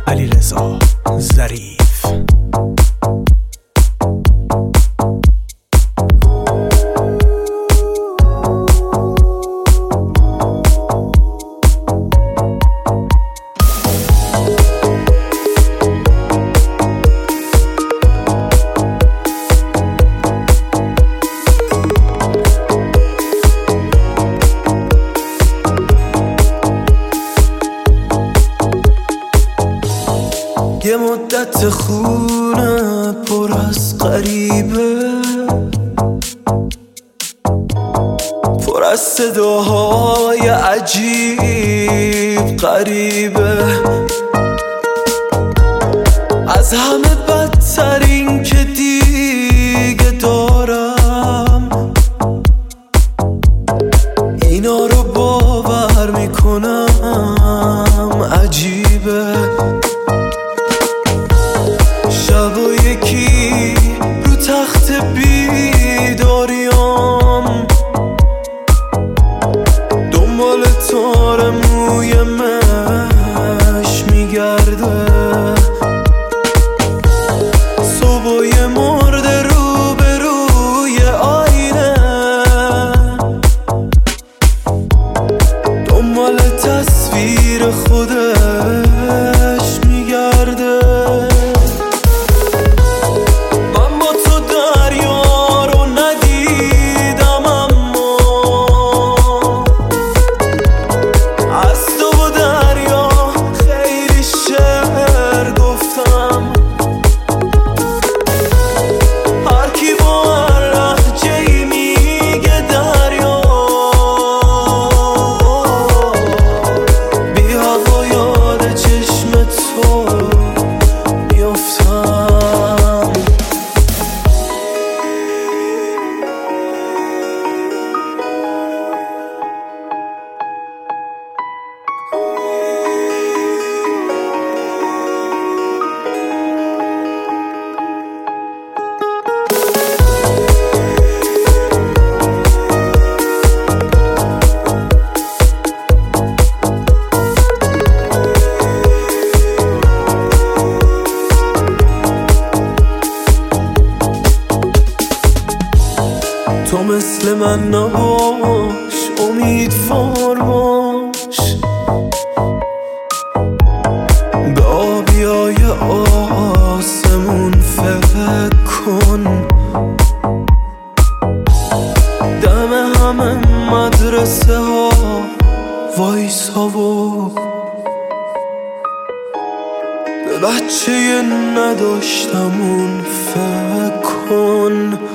علیرضا ظریف. یه مدت خونه پر از غریبه، پر از صداهای عجیب غریبه، از همه بدتر این که دیگه دارم اینا رو باور میکنم عجیبه. شب و یکی رو تخت بیداریام دنبال تار موی مش میگرده، صبح مرده رو به روی آینه دنبال تصویر خودش میگرده. تو مثل من نباش، امیدوار باش، به آبیای آسمون فکر کن، دم همه مدرسه ها وایسا و به بچه نداشتمون فکر کن.